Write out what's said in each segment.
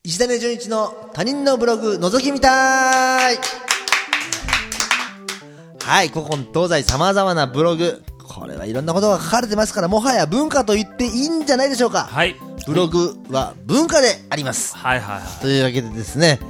石谷純一の他人のブログ覗き見たい。はい、古今東西様々なブログ、これはいろんなことが書かれてますから、もはや文化と言っていいんじゃないでしょうか。 はい、 ブログは文化であります。 はいはいはい。 というわけでですね、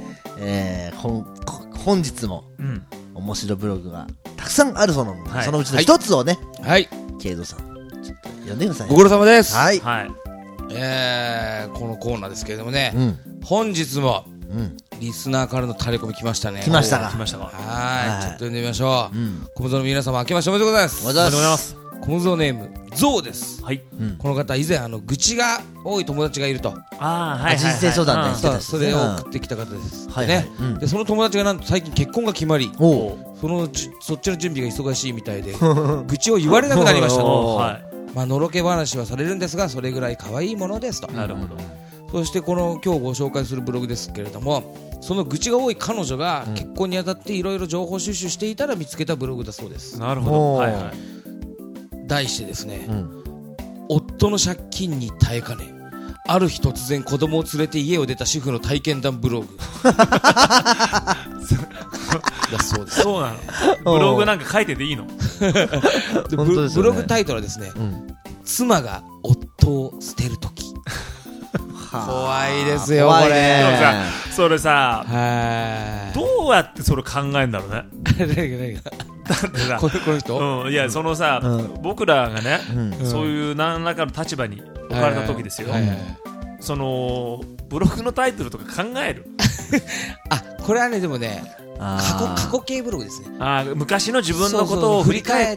本日も面白ブログがたくさんあるそうなので、 はい、 そのうちの一つをね、 はい、 慶三さんちょっと読んでください。 ご苦労様です。 はい、 はい、 このコーナーですけれどもね、 うん、 本日もうんリスナーからのタレコミ来ましたね。 来ましたか。 はい、ちょっと読んでみましょう。 うん、 小無造の皆様、明けましておめでとうございます。 おめでとうございます。 小無造ネームゾウです。 はい、 うん、 この方以前愚痴が多い友達がいると、 人生相談ね、 それを送ってきた方ですね、 はいはい、うん、 でその友達がなんと最近結婚が決まり、そっちの準備が忙しいみたいで愚痴を言われなくなりましたと。はい、まあのろけ話はされるんですが、それぐらい可愛いものですと。 なるほど。 そして今日ご紹介するブログですけれども、その愚痴が多い彼女が結婚にあたっていろいろ情報収集していたら見つけたブログだそうです。 なるほど。はいはい。 題してですね、夫の借金に耐えかね、ある日突然子供を連れて家を出た主婦の体験談ブログだそうです。 そうなの。ブログなんか書いてていいの？ ブログタイトルはですね、妻が夫を捨てるとき。怖いですよ、これ。 それさ、どうやってそれ考えるんだろうね。だってさ、 この人、 いや、そのさ、僕らがね、そういう何らかの立場に置かれた時ですよ。そのブログのタイトルとか考える？ あ、これはね、でもね、過去形ブログですね。 昔の自分のことを振り返って、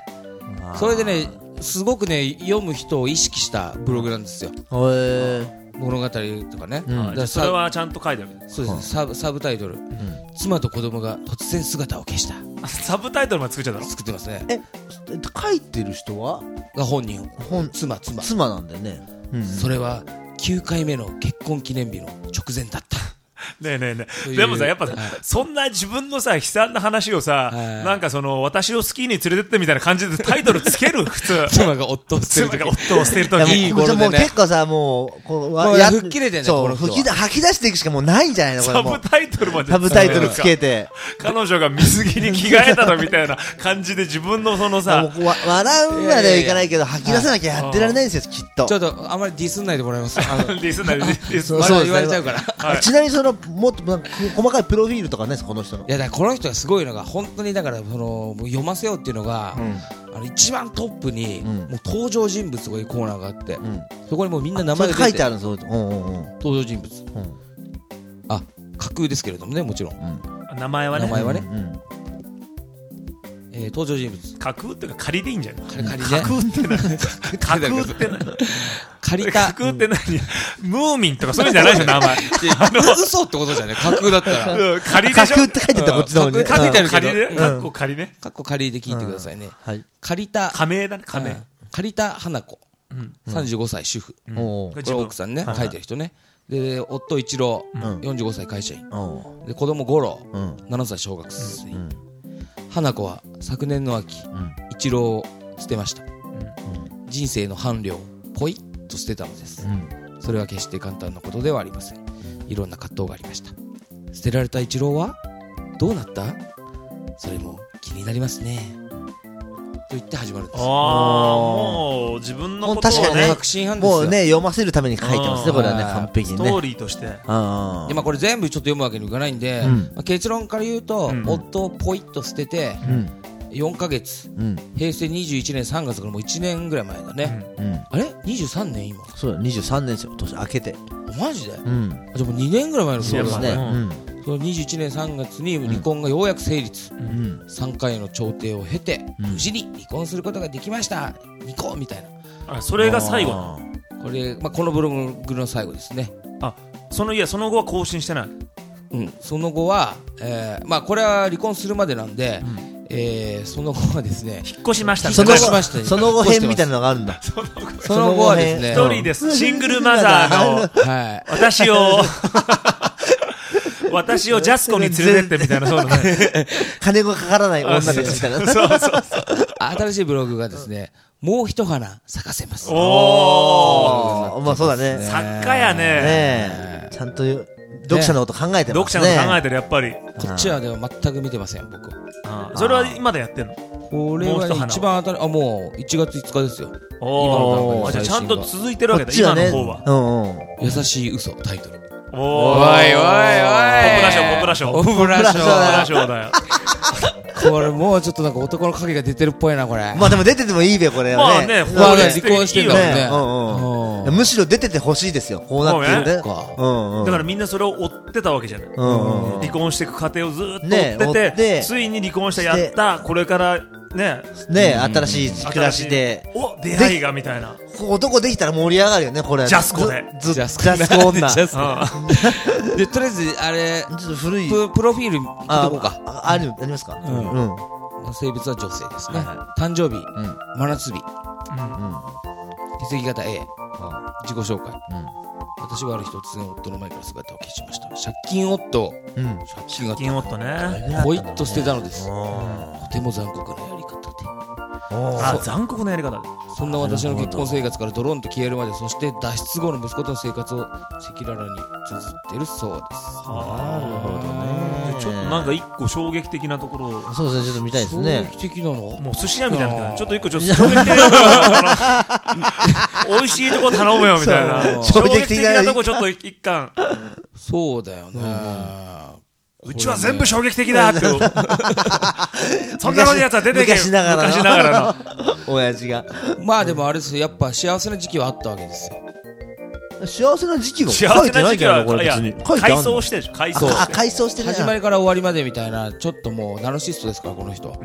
それでね、すごくね、読む人を意識したブログなんですよ。物語とかね。 それはちゃんと書いてある。 そうです。サブタイトル、妻と子供が突然姿を消した。 サブタイトルも作っちゃったの？ 作ってますね。 書いてる人は本人、 妻なんだよね。 それは9回目の結婚記念日の直前だった。 ねえねえねえ、でもさ、やっぱさ、そんな自分のさ悲惨な話をさ、なんかその私をスキーに連れてってみたいな感じでタイトルつける？普通妻が夫を捨てるとき、 いい頃でね、結構さ、もう吹っ切れてんね、 吐き出していくしかもうないんじゃないの？これサブタイトルまで、 サブタイトルつけて、 彼女が水着に着替えたのみたいな感じで自分のそのさ、 笑うまではいかないけど吐き出さなきゃやってられないんですよ、きっと。 ちょっとあまりディスんないでもらいます。 ディスんないで、 言われちゃうから。 ちなみにそのもっと細かいプロフィールとかね、この人の。 いや、だからこの人がすごいのが、本当にだから読ませようっていうのが、一番トップにもう登場人物とかいうコーナーがあって、そこにもうみんな名前が書いてあるんですよ。 登場人物。架空ですけれどもね、もちろん。 名前はね。 登場人物。 架空っていうか仮でいいんじゃない？ 仮ね。 架空って何？架空って何？架空って何？ムーミンとかそういうんじゃないじゃん、名前。 嘘ってことじゃね、架空だったら。 仮でしょ？架空って書いてたこっちの方に。 書いてあるけど。 かっこ仮ね。 かっこ仮で聞いてくださいね。仮名だね、仮名。 借田花子。35歳主婦。これ奥さんね、書いてる人ね。で、夫一郎、45歳会社員。で、子供五郎、7歳小学生。花子は昨年の秋、一郎を捨てました。人生の伴侶をポイッと捨てたのです。それは決して簡単なことではありません。いろんな葛藤がありました。捨てられた一郎はどうなった？それも気になりますね。と言って始まるんです。 もう自分のことをね、 確信犯ですよ。 もうね、読ませるために書いてますね、これはね、完璧にね。 ストーリーとして。 で、これ全部ちょっと読むわけにいかないんで、結論から言うと、夫をポイッと捨てて、4ヶ月、平成21年3月からもう1年ぐらい前だね。あれ ?23 年今。 そうだ、23年ですよ、年明けて。 マジで？じゃあもう2年ぐらい前のそうですね。 その21年3月に離婚がようやく成立。3回の調停を経て、無事に離婚することができました。ニコみたいな。それが最後なの？ これ、このブログの最後ですね。 その後は更新してない？ その後は、これは離婚するまでなんで、その後はですね、 引っ越しましたね。 その後編みたいなのがあるんだ。 その後はですね、 一人です。シングルマザーの私をジャスコに連れてってみたいな、そうね。 金がかからない女ですみたいな。 そう。 新しいブログがですね、もう一花咲かせます。 まあそうだね。 作家やね。 ちゃんと読者のこと考えてますね。 読者のこと考えてる、やっぱり。 こっちはでも全く見てません、僕。 それはまだやってんの？ これは一番当たり、もう1月5日ですよ。 おー、じゃあちゃんと続いてるわけだ、今の方は。 優しい嘘、タイトル。 おー、おいおいおい、ポプラショー、 ポプラショーだよ。 これもうちょっとなんか男の影が出てるっぽいな、これ。 まあでも出ててもいいべ、これはね。 離婚してんだもんね。 むしろ出ててほしいですよ、こうなってるね。 だからみんなそれを追ってたわけじゃない。離婚していく過程をずっと追ってて、ついに離婚した、やった、これからね、 新しい暮らしで。 お、出会いがみたいな。 男できたら盛り上がるよね、これ。 ジャスコで。 ジャスコ女。 で、とりあえず、あれ、 ちょっと古い。 プロフィール見とこうか。 ありますか？ 性別は女性ですね。誕生日、真夏日。血液型 A。自己紹介。私はある日突然夫の前から姿を消しました。借金夫。 借金夫ね。 ポイッと捨てたのです。とても残酷なやり方で。 残酷なやり方で。 そんな私の結婚生活からドロンと消えるまで、そして脱出後の息子との生活を赤裸々に綴っているそうです。 なるほどね。 ちょっとなんか一個衝撃的なところを。 そうですね、ちょっと見たいですね。 衝撃的なの？ もう寿司屋みたいな。ちょっと一個衝撃的な。美味しいとこ頼むよみたいな。衝撃的なとこちょっと一貫。 そうだよね。 うちは全部衝撃的だって。そんなのやつは出てけ。昔ながらの。 親父が。 まあでもあれですよ、やっぱ幸せな時期はあったわけですよ。 幸せな時期が書いてないけど、これ別に。 回想してるでしょ、回想して。 回想してる。 始まりから終わりまでみたいな、ちょっともうナルシストですから、この人。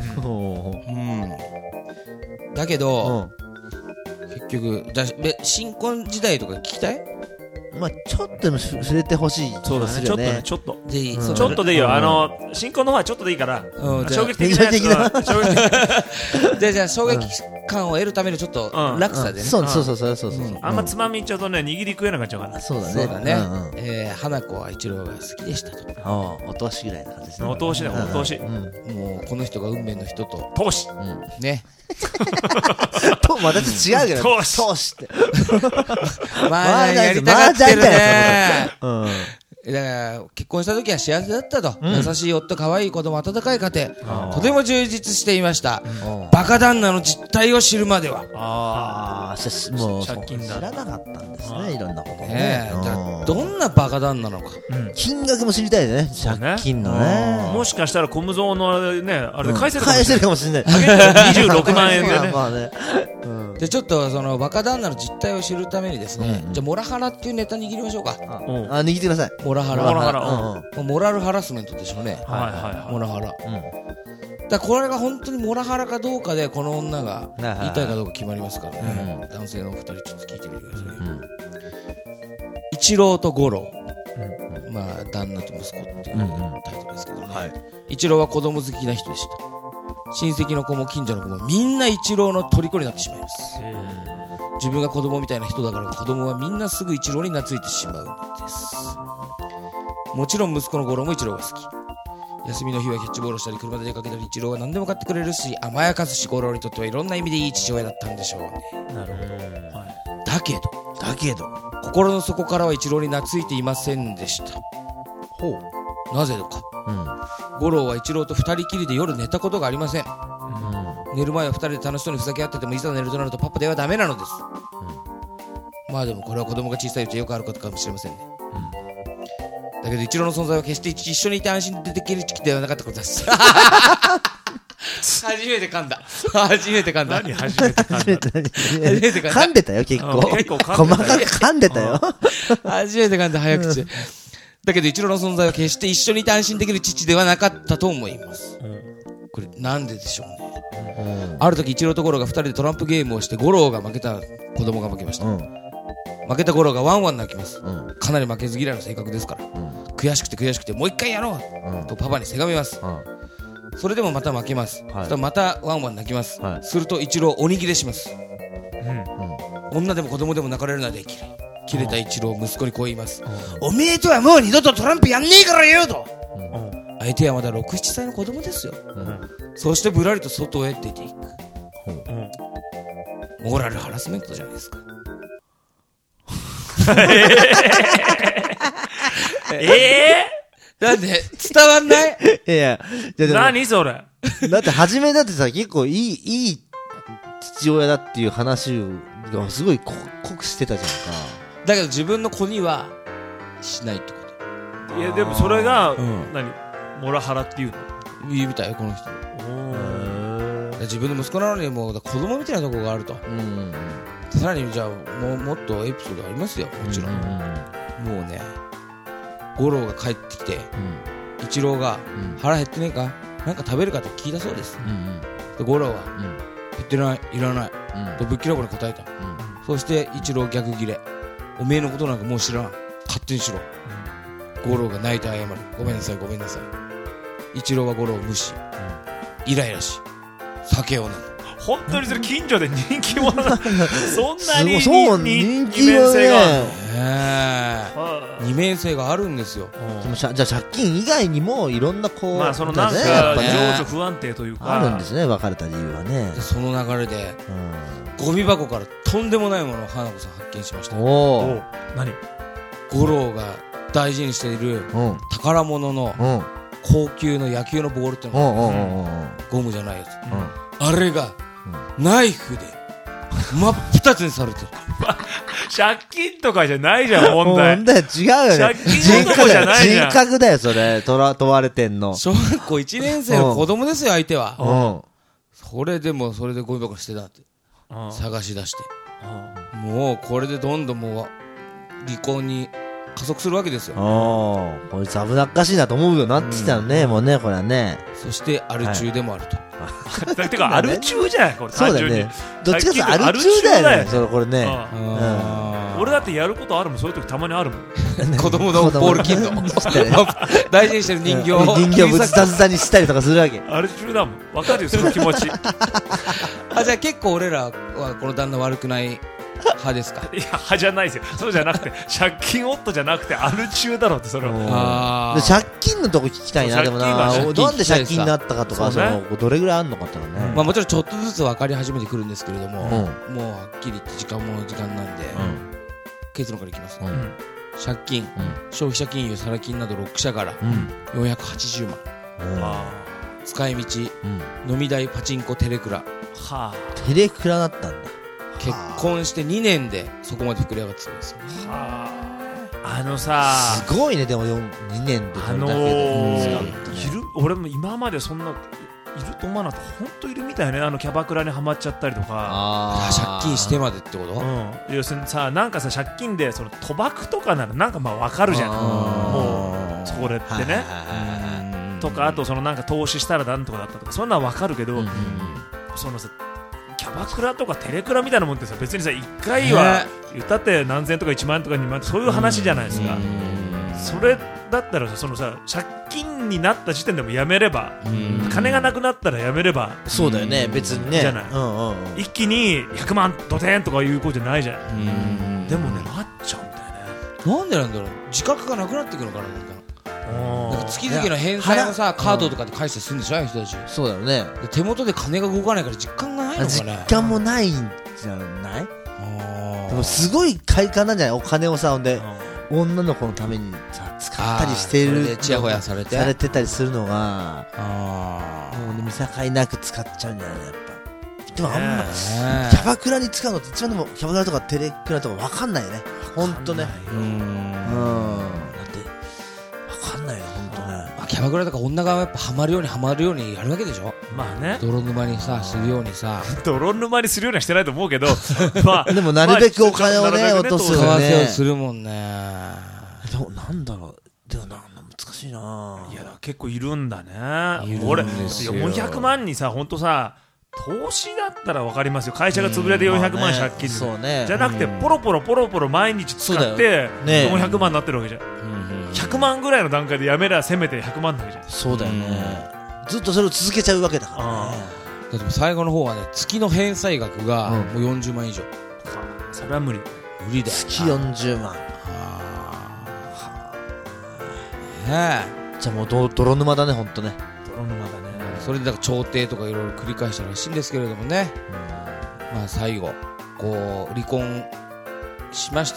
だけど、結局、新婚時代とか聞きたい？ まあちょっとでも触れてほしい。 そうですね。ちょっとね、ちょっと。 でいい。 ちょっとでいいよ。新婚の方はちょっとでいいから。衝撃的な。 じゃあ衝撃感を得るためのちょっと落差でね。 そう。 あんまつまみちょっとね、握り食えなくなっちゃうから。 そうだね。 花子は一郎が好きでしたと。 お通しぐらいな感じですね。 お通しだ、お通し。 もうこの人が運命の人と。 通し。 ね。 と、また違うけど。 通しって。 まあ、やりたがってるね。だから結婚した時は幸せだったと、優しい夫、可愛い子供、温かい家庭、とても充実していました。バカ旦那の実態を知るまでは。 もう借金だ。 知らなかったんですね、いろんなことね。どんなバカ旦那なのか、 金額も知りたいね、借金のね。 もしかしたら小無造のね、あれで返せるかもしれない。 26万円でね。 でちょっとそのバカ旦那の実態を知るためにですね、じゃあモラハラっていうネタ握りましょうか。 握ってください。 モラハラ。モラルハラスメントでしょうね。モラハラ。だこれが本当にモラハラかどうかでこの女が言いたいかどうか決まりますからね。男性のお二人ちょっと聞いてみてください。一郎と五郎。まあ旦那と息子っていうタイトルですけどね。一郎は子供好きな人でした。親戚の子も近所の子もみんな一郎の虜になってしまいます。自分が子供みたいな人だから子供はみんなすぐ一郎に懐いてしまうのです。もちろん息子の五郎も一郎が好き。休みの日はキャッチボールしたり車で出かけたり一郎は何でも買ってくれるし、甘やかすし五郎にとってはいろんな意味でいい父親だったんでしょうね。だけど心の底からは一郎に懐いていませんでした。なぜか、五郎は一郎と二人きりで夜寝たことがありません。寝る前は二人で楽しそうにふざけ合っててもいざ寝るとなるとパパではダメなのです。まあでもこれは子供が小さいうちはよくあることかもしれませんね。だけど一郎の存在は決して一緒にいて安心できる時期ではなかったことです。初めて噛んだ。 何初めて噛んでたよ、結構。細かく噛んでたよ。 初めて噛んだ、早口で。だけど一郎の存在は決して一緒にいて安心できる父ではなかったと思います。これなんででしょうね。ある時一郎と五郎が二人でトランプゲームをして五郎が負けた、子供が負けました。負けた五郎がワンワン泣きます。かなり負けず嫌いの性格ですから、悔しくてもう一回やろうとパパにせがみます。それでもまた負けます。そしたらまたワンワン泣きます。すると一郎鬼切れします。女でも子供でも泣かれるのはできる。切れた一郎息子にこう言います。おめえとはもう二度とトランプやんねえからよと。相手はまだ6、7歳の子供ですよ。そしてぶらりと外へ出ていく。モラルハラスメントじゃないですか。 なんで伝わんない？ いや、 何それ。 だって初めだってさ、結構いい父親だっていう話がすごい濃くしてたじゃんか。 だけど自分の子にはしないってこと。 いやでもそれが、何モラハラっていうの？ いいみたいこの人。自分の息子なのにもう子供みたいなところがあると。さらにじゃあもっとエピソードありますよ、もちろん。もうね、五郎が帰ってきて、一郎が腹減ってねえか、なんか食べるかと聞いたそうです。で五郎は減ってない、いらないとぶっきらぼうに答えた。そして一郎逆ギレ、おめえのことなんかもう知らん、勝手にしろ。五郎が泣いて謝る、ごめんなさいごめんなさい。一郎は五郎を無視、イライラし酒を飲む。 本当にそれ近所で人気者なそんなに人気者性があるの？二面性があるんですよ。 じゃあ借金以外にもいろんなこう、 まあそのなんか情緒不安定というかあるんですね、別れた理由はね。 その流れでゴミ箱からとんでもないものを花子さん発見しました。 お、 何？ 五郎が大事にしている宝物の高級の野球のボールってのがゴムじゃないやつ、あれがナイフで真っ二つにされてる。 借金とかじゃないじゃん、問題。 違うよね。 借金男じゃないじゃん。 人格だよ、それ。問われてんの。 小学校1年生の子供ですよ、相手は。それでゴミ箱捨てたって探し出して、もうこれでどんどんもう離婚に加速するわけですよ。 こいつ危なっかしいなと思うようになってきたのね、もうね、これはね。 そしてアル中でもあると。 てかアル中じゃないこれ。 そうだよね。どっちかというとアル中だよね、それこれね。 俺だってやることあるもん、そういう時たまにあるもん。 子供のボールキッド大事にしてる人形をぶつたずたにしたりとかするわけ。 アル中だもん。わかるよ、その気持ち。 じゃあ結構俺らはこの旦那悪くない派ですか？ いや、派じゃないですよ。そうじゃなくて借金夫じゃなくてアル中だろって。それは借金のとこ聞きたいな。でもな、なんで借金になったかとか、どれぐらいあんのかってね。 まあもちろんちょっとずつ分かり始めてくるんですけれども、もうはっきり言って時間なんで結論からいきますね。借金、消費者金融、サラ金など6社から480万、使い道、飲み代、パチンコ、テレクラ。 テレクラだったんだ。 結婚して2年でそこまで膨れ上がってたんですよ。 すごいね。でも2年で俺も今までそんないると思わなかった。本当いるみたいね。キャバクラにはまっちゃったりとか。 借金してまでってこと？ 要するにさ、なんかさ、借金でその賭博とかならなんかまあわかるじゃん。もうそれってね。とか、あとそのなんか投資したらなんとかだったとか、そんなのわかるけど、そのさ、キャバクラとかテレクラみたいなもんってさ、別にさ、1回は言ったって何千とか1万円とか2万円とかそういう話じゃないですか。それだったらさ、そのさ、借金になった時点でもやめれば、金がなくなったらやめれば、 そうだよね、別にね。 じゃない。一気に100万ドテンとかいうことじゃないじゃん。でもね、なっちゃうんだよね。 なんでなんだろう。自覚がなくなってくるのかな。なんか月々の返済のさ、カードとかで返してするんでしょ、人たち。 そうだよね。 手元で金が動かないから実感がないのかね。 実感もないんじゃない？でもすごい快感なんじゃない？お金をさ、ほんで女の子のためにさ使ったりしてる、 チヤホヤされてたりするのが、もう見境なく使っちゃうんじゃない？やっぱ。でもあんまキャバクラに使うのって一番でもキャバクラとかテレクラとか分かんないよね。ほんとね。分かんないよ、ほんとね。 キャバクラとか女がやっぱハマるようにやるわけでしょ。 まあね。 泥沼にさ、するようにさ。 泥沼にするようにはしてないと思うけど、 でもなるべくお金をね、落とすよね。 為替をするもんね。 でもなんだろう。でも難しいな。 いや、結構いるんだね。俺、400万にさ、ほんとさ、投資だったら分かりますよ。会社が潰れて400万借金じゃなくて、ポロポロ毎日使って400万になってるわけじゃん。100万ぐらいの段階でやめりゃせめて100万になるじゃん。 そうだよね。ずっとそれを続けちゃうわけだからね。 だって最後の方はね、月の返済額がもう40万以上。 それは無理だよ。 月40万。じゃあもう泥沼だね、ほんとね。 泥沼だね。 それでだから調停とかいろいろ繰り返したらしいんですけれどもね。まあ最後こう離婚しまして、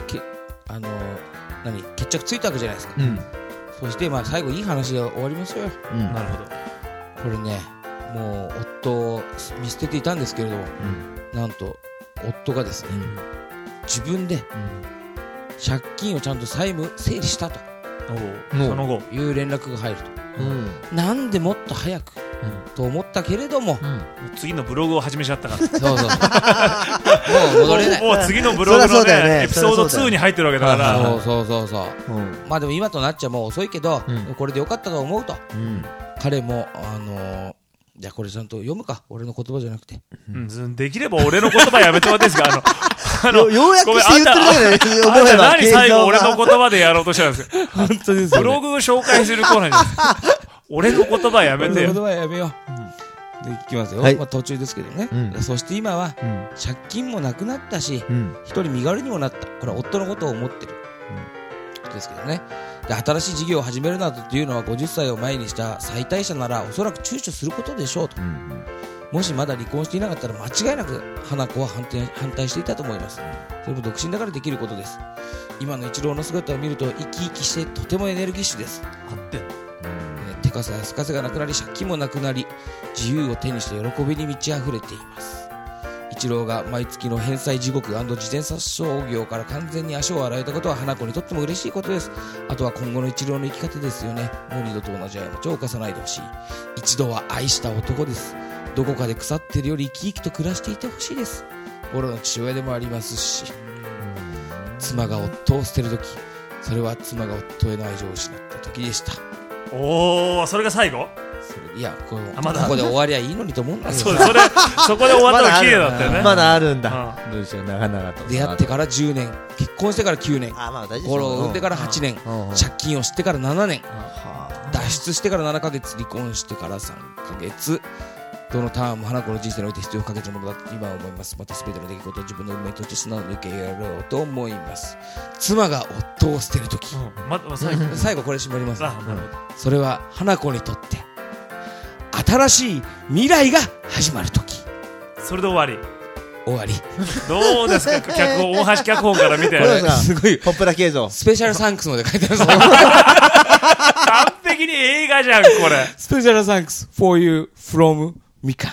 決着ついたわけじゃないですか。そして最後いい話で終わりますよ。 なるほど。 これね、もう夫を見捨てていたんですけれども、なんと夫がですね、自分で借金をちゃんと債務整理したとその後いう連絡が入ると、なんでもっと早くと思ったけれども、 次のブログを始めちゃったから。 そうもう戻れない。 もう次のブログのねエピソード2に入ってるわけだから。 でも今となっちゃもう遅いけど、これでよかったと思うと。彼もじゃあこれちゃんと読むか、俺の言葉じゃなくて。 できれば俺の言葉やめてもらっていいですか。 ようやくして言ってるだけで思えば。 何最後俺の言葉でやろうとしたんですか。 本当ですよ。 ブログを紹介するコーナーに。俺の言葉やめてよ。 俺の言葉やめよう。でいきますよ。途中ですけどね。そして今は借金もなくなったし、一人身軽にもなった。これは夫のことを思ってる。ですけどね。で新しい事業を始めるなどというのは50歳を前にした妻帯者ならおそらく躊躇することでしょうと。もしまだ離婚していなかったら間違いなく花子は反対していたと思います。それも独身だからできることです。今の一郎の姿を見ると生き生きしてとてもエネルギッシュです。手数やすかせがなくなり借金もなくなり自由を手にして喜びに満ち溢れています。一郎が毎月の返済地獄&自転車商業から完全に足を洗えたことは花子にとっても嬉しいことです。あとは今後の一郎の生き方ですよね。もう二度と同じ過ちを犯さないでほしい。一度は愛した男です。どこかで腐っているより生き生きと暮らしていてほしいです。俺の父親でもありますし、妻が夫を捨てるとき、それは妻が夫への愛情を失ったときでした。 おー、それが最後？ いや、ここで終わりゃいいのにと思うんだけど、 そこで終わったら綺麗だったよね。 まだあるんだ。文章長々と。 出会ってから10年、結婚してから9年、子を産んでから8年、借金をしてから7年、脱出してから7ヶ月、離婚してから3ヶ月。どのターンも花子の人生において必要不可欠なものだと今は思います。また全ての出来事を自分の運命として素直に受け入れようと思います。妻が夫を捨てるとき、最後これ締まります。それは花子にとって新しい未来が始まるとき。 それで終わり。 どうですか、大橋脚本から見て。 すごいポップラ形状。 スペシャルサンクスまで書いてある。 完璧に映画じゃんこれ。 スペシャルサンクス for you from みかん。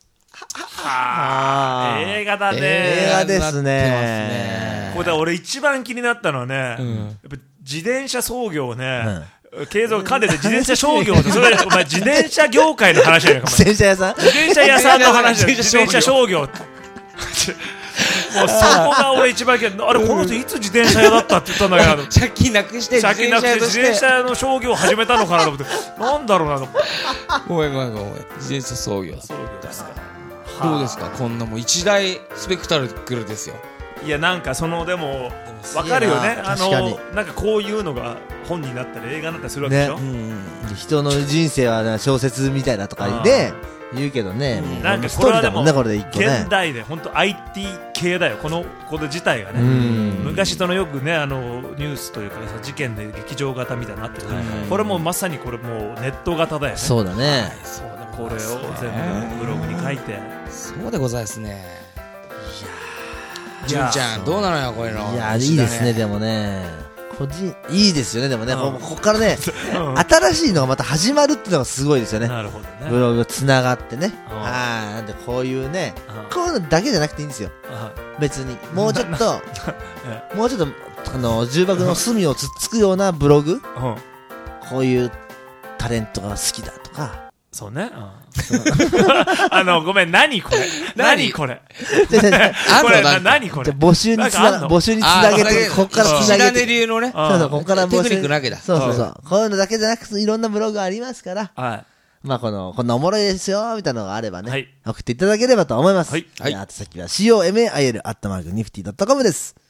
映画だね。 映画ですね。 これ俺一番気になったのはね、やっぱ自転車操業ね。継続噛んでて自転車商業って、それお前自転車業界の話じゃないか。 自転車屋さん？ 自転車屋さんの話だよ。自転車商業って。もうそこが俺一番気になる。あれこの人いつ自転車屋だったって言ったんだけど。 借金なくして自転車屋の商業を始めたのかなと思って、なんだろうなと。 ごめん。自転車操業。そうですか。どうですか、こんなもう一大スペクタクルですよ。 いやなんかでも分かるよね。なんかこういうのが本になったり映画になったりするわけでしょ。 人の人生は小説みたいなとかで言うけどね。 なんかこれはでも現代で本当 IT 系だよ、このこと自体がね。昔よくねニュースというか事件で劇場型みたいになってる。これもまさにこれもうネット型だよね。 そうだね。 これを全部ブログに書いて。 そうでございますね。純ちゃんどうなのよこういうの。 いやいいですね。でもねいいですよね。でもねここからね新しいのがまた始まるっていうのがすごいですよね。 なるほどね。 ブログつながってね。なんでこういうねこういうのだけじゃなくていいんですよ。別にもうちょっと重箱の隅をつっつくようなブログ、こういうタレントが好きだとか。 そうね。ごめん、何これ。何これ。何これ。 募集につなげて、ここからつなげて。 流のね。 そう、ここからテクニックなわけだ。 そう。こういうのだけじゃなくて、いろんなブログありますから。まあ、こんなおもろいですよ、みたいなのがあればね。送っていただければと思います。宛先はCOMAIL@nifty.com です。